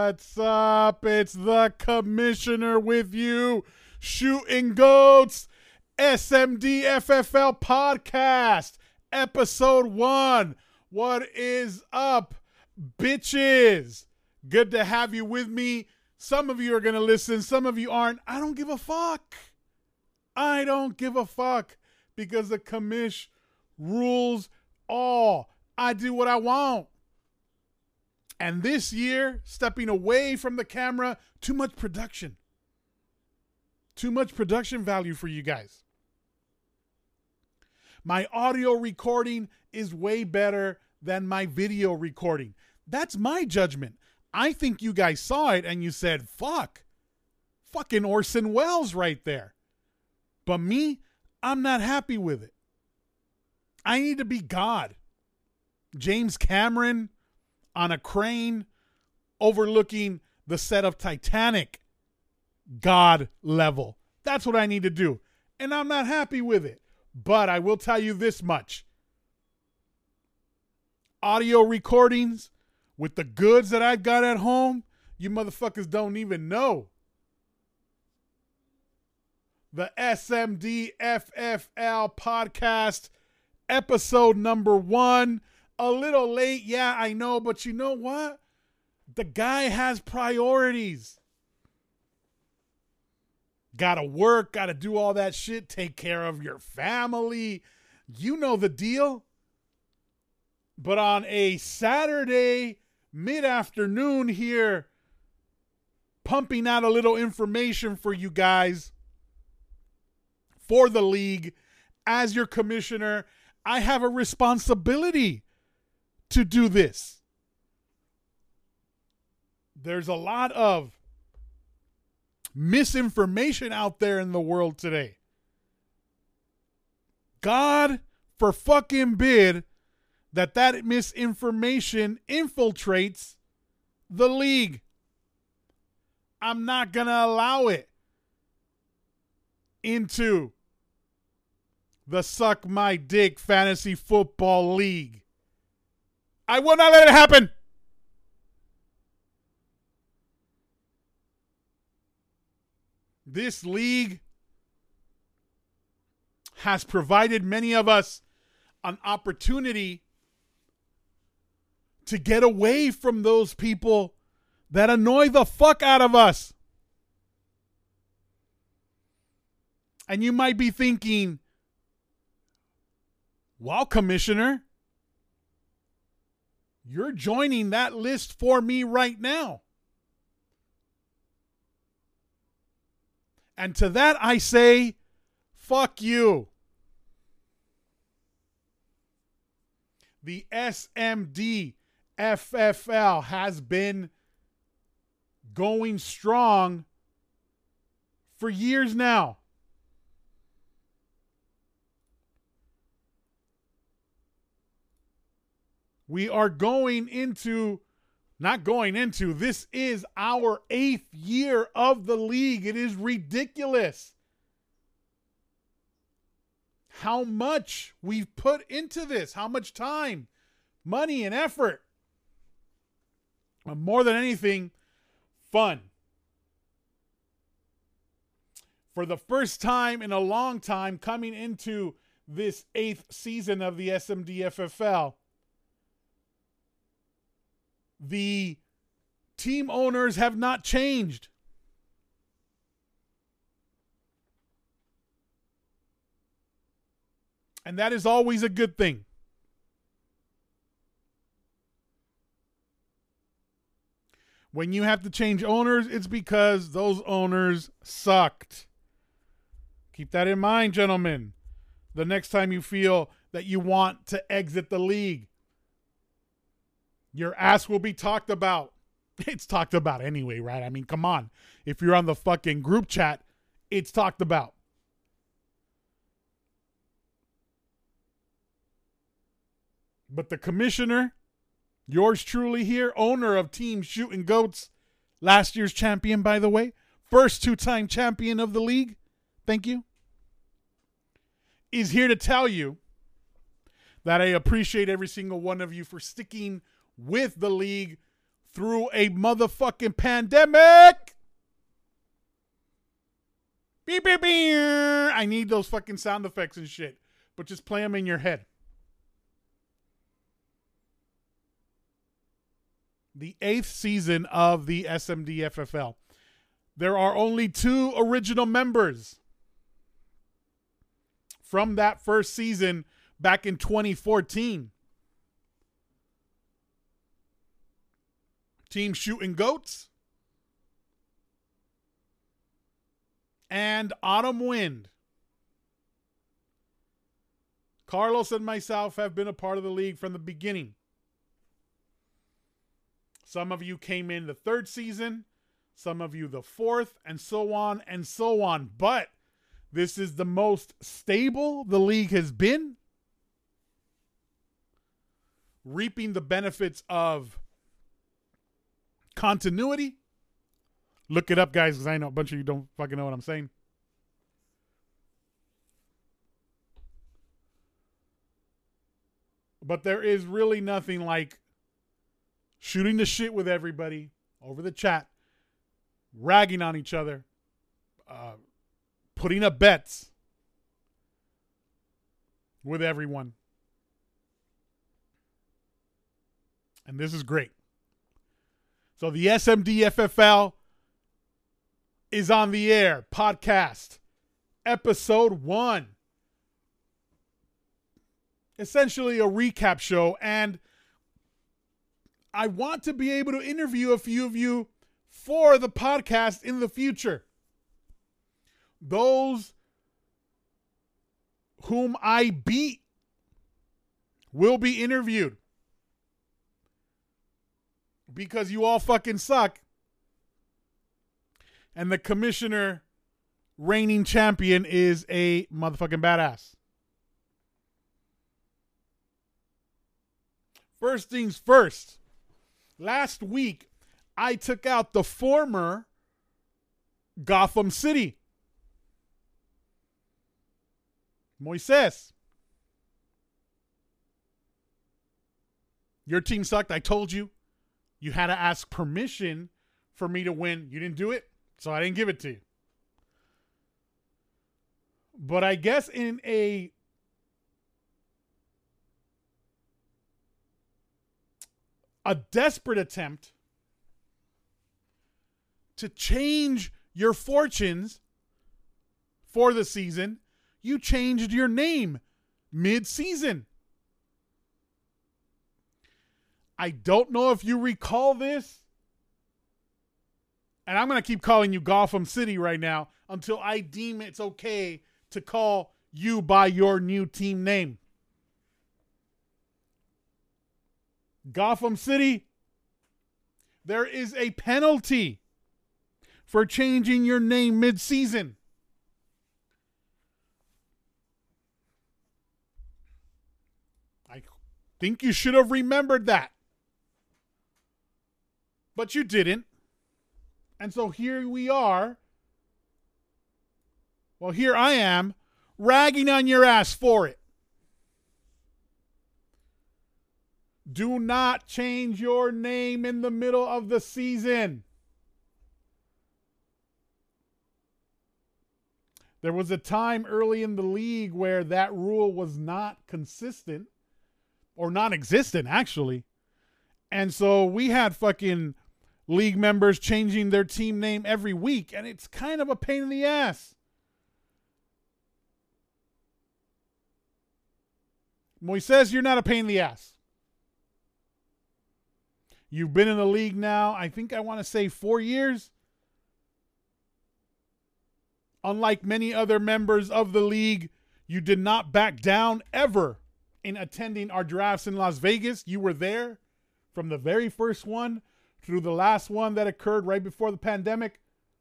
What's up? It's the commissioner with you, Shooting Goats, SMD FFL podcast, episode 1. What is up, bitches? Good to have you with me. Some of you are going to listen, some of you aren't. I don't give a fuck. I don't give a fuck because the commish rules all. I do what I want. And this year, stepping away from the camera, too much production. Too much production value for you guys. My audio recording is way better than my video recording. That's my judgment. I think you guys saw it and you said, fuck. Fucking Orson Welles right there. But me, I'm not happy with it. I need to be God. James Cameron on a crane overlooking the set of Titanic. God level. That's what I need to do. And I'm not happy with it. But I will tell you this much. Audio recordings with the goods that I've got at home, you motherfuckers don't even know. The SMD FFL podcast, episode number 1. A little late, yeah, I know, but you know what? The guy has priorities. Gotta work, gotta do all that shit, take care of your family. You know the deal. But on a Saturday mid-afternoon here, pumping out a little information for you guys for the league. As your commissioner, I have a responsibility to do this. There's a lot of misinformation out there in the world today. God for fucking bid that misinformation infiltrates the league. I'm not going to allow it into the Suck My Dick Fantasy Football League. I will not let it happen. This league has provided many of us an opportunity to get away from those people that annoy the fuck out of us. And you might be thinking, well, Commissioner, you're joining that list for me right now. And to that I say, fuck you. The SMD FFL has been going strong for years now. We are this is our 8th year of the league. It is ridiculous how much we've put into this, how much time, money, and effort. And more than anything, fun. For the first time in a long time, coming into this 8th season of the SMD FFL, the team owners have not changed. And that is always a good thing. When you have to change owners, it's because those owners sucked. Keep that in mind, gentlemen. The next time you feel that you want to exit the league, your ass will be talked about. It's talked about anyway, right? I mean, come on. If you're on the fucking group chat, it's talked about. But the commissioner, yours truly here, owner of Team Shooting Goats, last year's champion, by the way, first 2-time champion of the league, thank you, is here to tell you that I appreciate every single one of you for sticking with the league through a motherfucking pandemic. Beep, beep, beep. I need those fucking sound effects and shit, but just play them in your head. The 8th season of the SMDFFL. There are only 2 original members from that first season back in 2014. Team Shooting Goats and Autumn Wind. Carlos and myself have been a part of the league from the beginning. Some of you came in the 3rd season, some of you the 4th, and so on and so on. But this is the most stable the league has been, reaping the benefits of continuity. Look it up, guys, because I know a bunch of you don't fucking know what I'm saying. But there is really nothing like shooting the shit with everybody over the chat, ragging on each other, putting up bets with everyone. And this is great. So the SMDFFL is on the air. Podcast. Episode 1. Essentially a recap show. And I want to be able to interview a few of you for the podcast in the future. Those whom I beat will be interviewed. Because you all fucking suck. And the commissioner, reigning champion, is a motherfucking badass. First things first. Last week, I took out the former Gotham City. Moises. Your team sucked. I told you. You had to ask permission for me to win. You didn't do it, so I didn't give it to you. But I guess in a desperate attempt to change your fortunes for the season, you changed your name mid-season. I don't know if you recall this, and I'm going to keep calling you Gotham City right now until I deem it's okay to call you by your new team name. Gotham City, there is a penalty for changing your name mid-season. I think you should have remembered that. But you didn't. And so here we are. Well, here I am ragging on your ass for it. Do not change your name in the middle of the season. There was a time early in the league where that rule was not consistent, or non-existent, actually. And so we had fucking league members changing their team name every week, and it's kind of a pain in the ass. Moises, you're not a pain in the ass. You've been in the league now, I think I want to say 4 years. Unlike many other members of the league, you did not back down ever in attending our drafts in Las Vegas. You were there from the very first one through the last one that occurred right before the pandemic.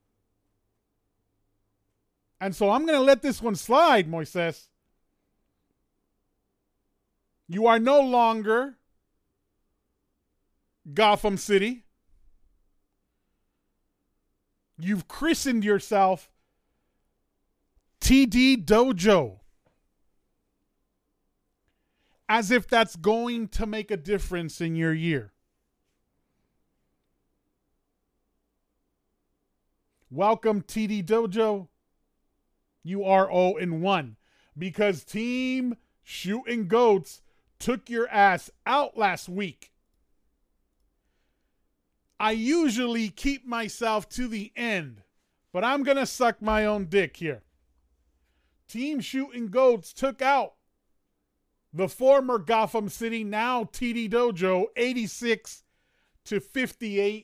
And so I'm going to let this one slide, Moises. You are no longer Gotham City. You've christened yourself TD Dojo. As if that's going to make a difference in your year. Welcome, TD Dojo. You are 0-1 because Team Shooting Goats took your ass out last week. I usually keep myself to the end, but I'm going to suck my own dick here. Team Shooting Goats took out the former Gotham City, now TD Dojo, 86-58.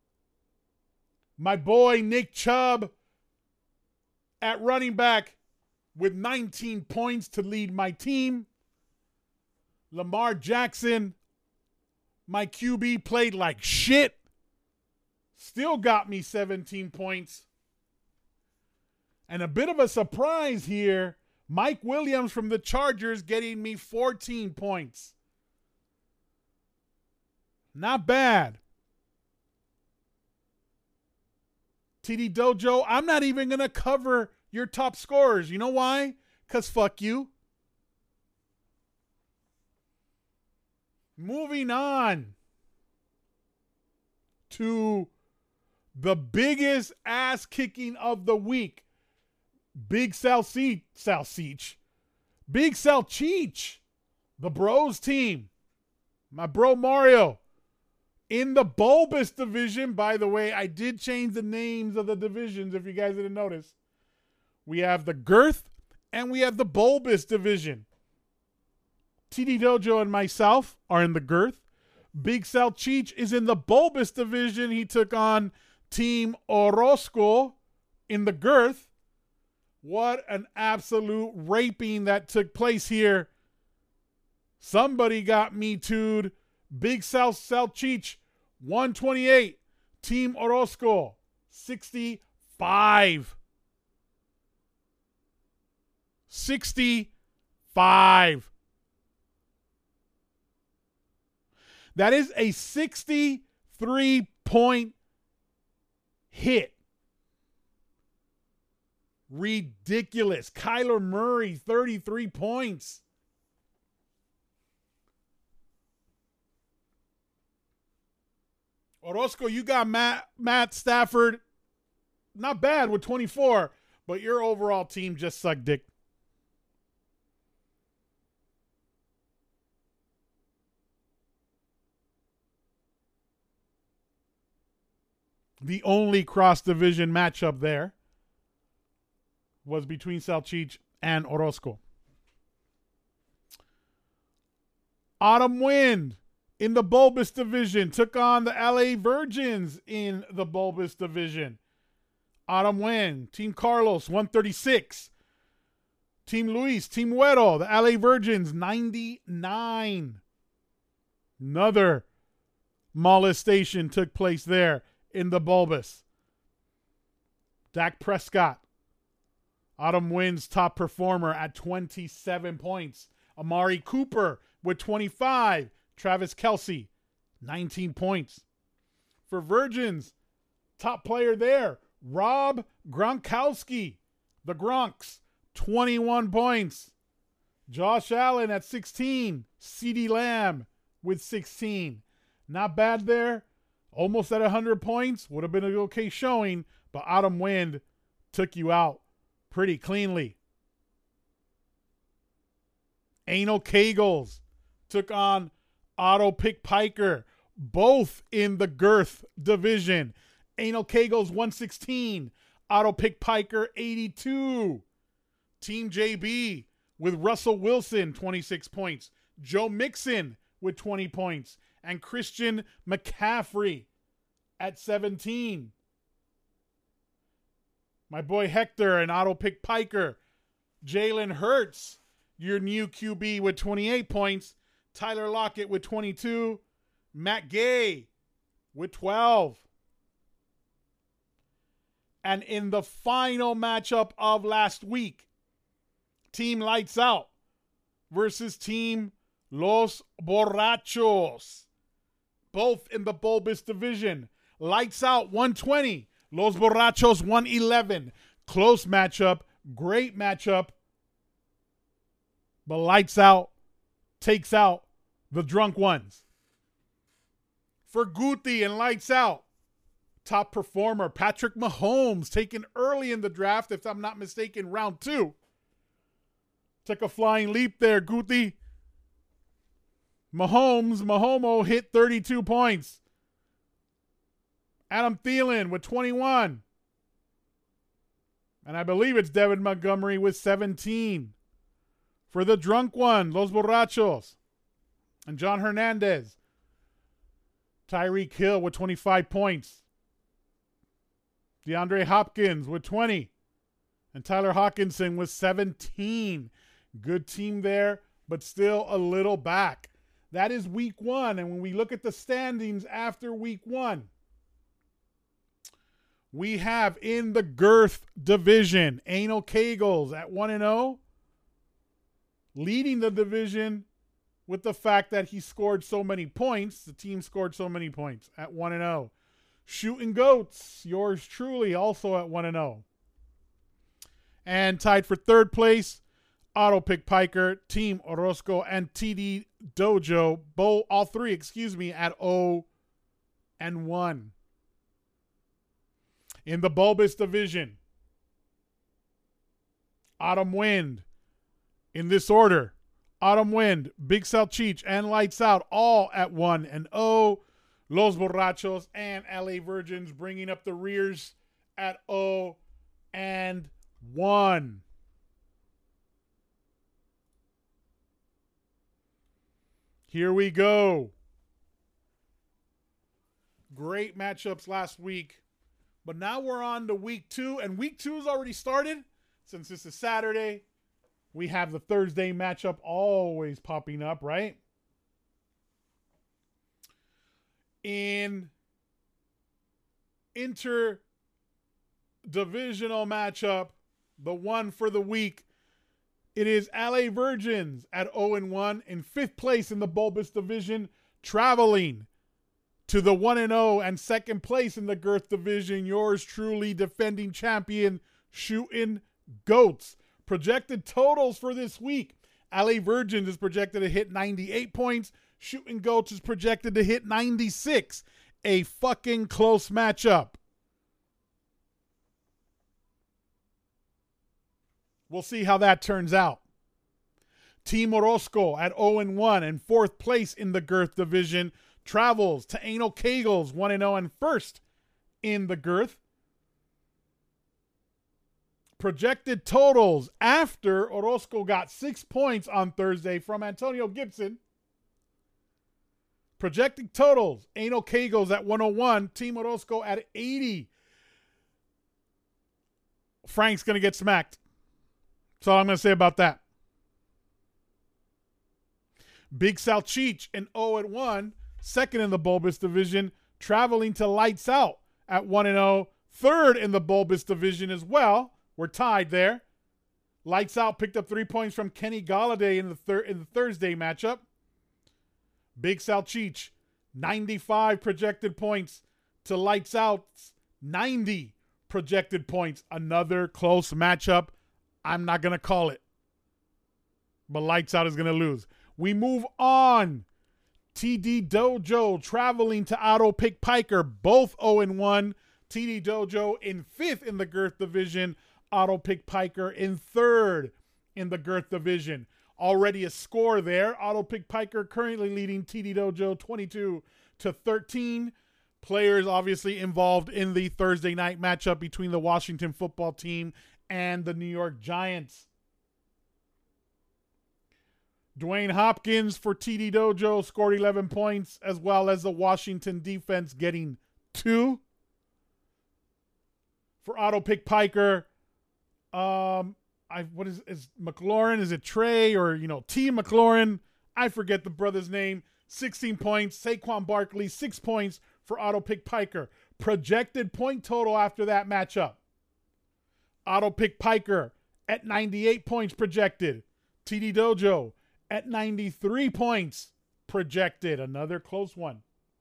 My boy Nick Chubb at running back with 19 points to lead my team. Lamar Jackson, my QB, played like shit. Still got me 17 points. And a bit of a surprise here, Mike Williams from the Chargers getting me 14 points. Not bad. TD Dojo, I'm not even going to cover your top scorers. You know why? Because fuck you. Moving on to the biggest ass kicking of the week. Big Sal Cheech. The Bros team. My bro Mario. In the Bulbous division, by the way, I did change the names of the divisions if you guys didn't notice. We have the Girth and we have the Bulbous division. TD Dojo and myself are in the Girth. Big Sal Cheech is in the Bulbous division. He took on Team Orozco in the Girth. What an absolute raping that took place here. Somebody got me too'd. Big Sal Cheech, 128. Team Orozco, 65. 65. That is a 63-point hit. Ridiculous. Kyler Murray, 33 points. Orozco, you got Matt Stafford. Not bad with 24, but your overall team just sucked dick. The only cross-division matchup there was between Sal Cheech and Orozco. Autumn Wind in the Bulbous division took on the LA Virgins in the Bulbous division. Autumn Wind, Team Carlos, 136. Team Luis, Team Güero, the LA Virgins, 99. Another molestation took place there in the Bulbous. Dak Prescott, Autumn Wind's top performer at 27 points. Amari Cooper with 25. Travis Kelce, 19 points. For Virgins, top player there, Rob Gronkowski, the Gronks, 21 points. Josh Allen at 16. CeeDee Lamb with 16. Not bad there. Almost at 100 points. Would have been an okay showing, but Autumn Wind took you out pretty cleanly. Anal Kegels took on Otto Pick Piker, both in the Girth division. Anal Kegels 116, Otto Pick Piker 82. Team JB with Russell Wilson 26 points, Joe Mixon with 20 points, and Christian McCaffrey at 17. My boy Hector and Otto Pick Piker. Jalen Hurts, your new QB with 28 points. Tyler Lockett with 22. Matt Gay with 12. And in the final matchup of last week, Team Lights Out versus Team Los Borrachos. Both in the Bulbous division. Lights Out 120. Los Borrachos 111. Close matchup. Great matchup. But Lights Out takes out the drunk ones. For Guti and Lights Out, top performer, Patrick Mahomes, taken early in the draft, if I'm not mistaken, round 2. Took a flying leap there, Guti. Mahomo hit 32 points. Adam Thielen with 21. And I believe it's David Montgomery with 17. For the drunk one, Los Borrachos. And John Hernandez. Tyreek Hill with 25 points. DeAndre Hopkins with 20. And Tyler Hawkinson with 17. Good team there, but still a little back. That is week 1. And when we look at the standings after week 1, we have in the girth division, Anal Kegels at 1-0, leading the division with the fact that he scored so many points. The team scored so many points at 1-0. Shooting Goats, yours truly, also at 1-0. And tied for third place, Auto Pick Piker, Team Orozco, and TD Dojo, all three, at 0-1. In the Bulbous division, Autumn Wind, in this order, Autumn Wind, Big Salchich, and Lights Out, all at 1-0. Los Borrachos and LA Virgins bringing up the rears at 0-1. Here we go. Great matchups last week. But now we're on to week 2, and week 2 has already started. Since this is Saturday, we have the Thursday matchup always popping up, right? In interdivisional matchup, the one for the week, it is LA Virgins at 0-1 in 5th place in the Bulbous division, traveling to the 1-0 and 2nd place in the girth division, yours truly defending champion, Shootin' Goats. Projected totals for this week, LA Virgins is projected to hit 98 points. Shootin' Goats is projected to hit 96. A fucking close matchup. We'll see how that turns out. Team Orozco at 0-1 and 4th place in the girth division travels to Anal Kegels 1-0 and 1st in the girth. Projected totals after Orozco got 6 points on Thursday from Antonio Gibson. Projected totals, Anal Kegels at 101, Team Orozco at 80. Frank's going to get smacked. That's all I'm going to say about that. Big Salchich in 0-1, 2nd in the Bulbous division, traveling to Lights Out at 1-0, 3rd in the Bulbous division as well. We're tied there. Lights Out picked up 3 points from Kenny Galladay in the Thursday matchup. Big Salchich, 95 projected points to Lights Out's 90 projected points. Another close matchup. I'm not going to call it, but Lights Out is going to lose. We move on. TD Dojo traveling to Auto Pick Piker, both 0-1. TD Dojo in 5th in the girth division. Auto Pick Piker in 3rd in the girth division. Already a score there. Auto Pick Piker currently leading TD Dojo 22-13. Players obviously involved in the Thursday night matchup between the Washington football team and the New York Giants. Dwayne Hopkins for TD Dojo scored 11 points, as well as the Washington defense getting 2. For Auto Pick Piker, what is McLaurin? Is it Trey or, T. McLaurin? I forget the brother's name. 16 points. Saquon Barkley, 6 points for Auto Pick Piker. Projected point total after that matchup. Auto Pick Piker at 98 points projected. TD Dojo at 93 points projected. Another close one.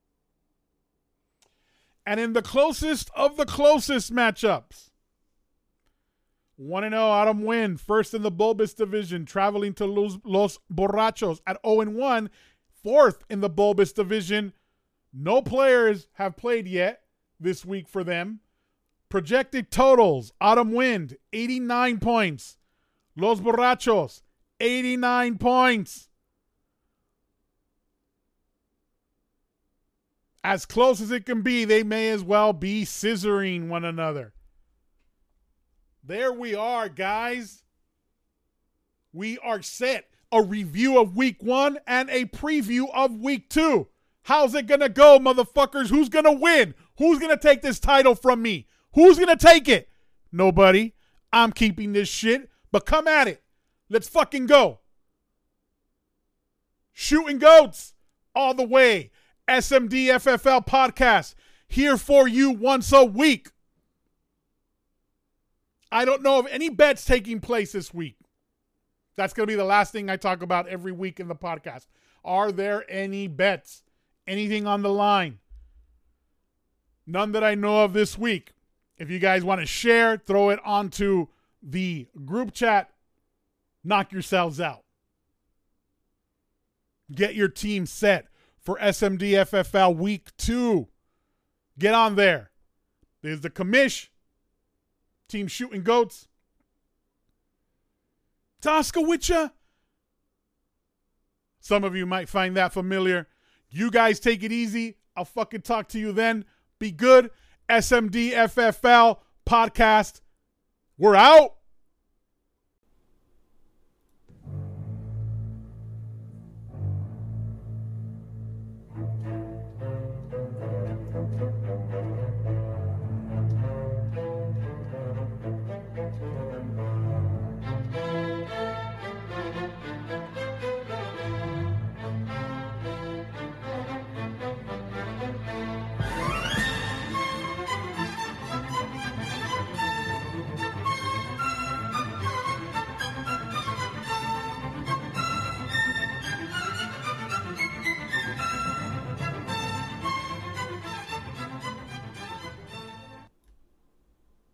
And in the closest of the closest matchups, 1-0 Autumn Wind, 1st in the Bulbous division, traveling to Los Borrachos at 0-1, 4th in the Bulbous division. No players have played yet. this week for them. Projected totals: Autumn Wind, 89 points. Los Borrachos, 89 points. As close as it can be, they may as well be scissoring one another. There we are, guys. We are set. A review of week 1 and a preview of week 2. How's it gonna go, motherfuckers? Who's gonna win? Who's gonna take this title from me? Who's gonna take it? Nobody. I'm keeping this shit, but come at it. Let's fucking go. Shooting Goats all the way. SMD FFL podcast here for you once a week. I don't know of any bets taking place this week. That's going to be the last thing I talk about every week in the podcast. Are there any bets? Anything on the line? None that I know of this week. If you guys want to share, throw it onto the group chat. Knock yourselves out. Get your team set for SMD FFL week 2. Get on there. There's the commish. Team Shooting Goats. Tosca with ya? Some of you might find that familiar. You guys take it easy. I'll fucking talk to you then. Be good. SMD FFL podcast. We're out.